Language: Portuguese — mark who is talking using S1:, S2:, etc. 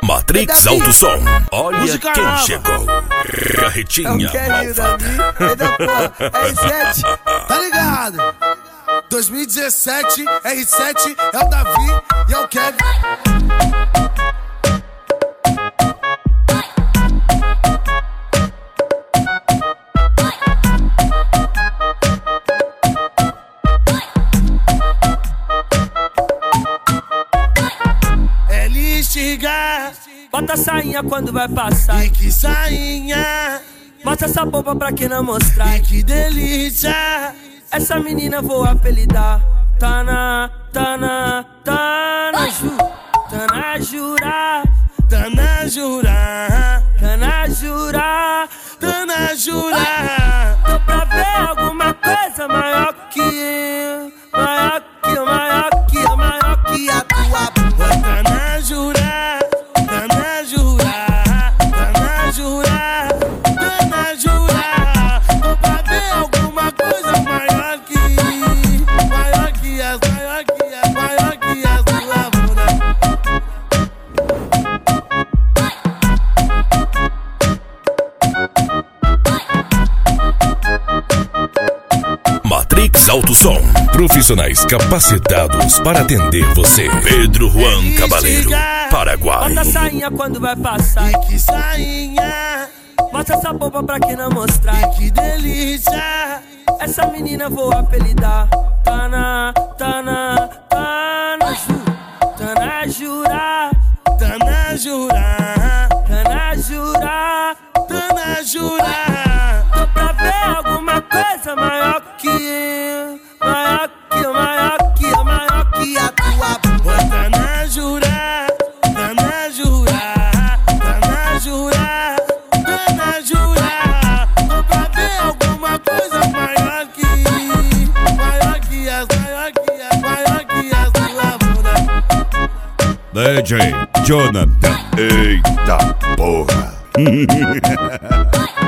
S1: Matrix Alto Som. Olha quem chegou. Carretinha malvada.
S2: R7, tá ligado? 2017, R7 é o Davi e é o Kevin.
S3: Bota a sainha quando vai passar.
S2: E que sainha.
S3: Mostra essa bomba pra quem não mostrar.
S2: E que delícia.
S3: Essa menina vou apelidar. Tá na jura.
S2: Tá na jura.
S3: Tô pra ver alguma coisa maior que a tua
S2: boca. Tá na jura. Tô pra ver alguma coisa maior que as tua bunda.
S1: Matrix Alto Som. Profissionais capacitados para atender você. Pedro Juan Cabaleiro, Paraguai.
S3: Bota a sainha quando vai passar.
S2: E que sainha.
S3: Mostra essa bomba pra quem não mostrar.
S2: E que delícia.
S3: Essa menina vou apelidar. Tá na jura. Tô pra ver alguma coisa maior que a tua
S2: boca. Tá na jura. Tô pra ver alguma coisa maior que as tua bunda.
S1: DJ Jonathan. Eita porra.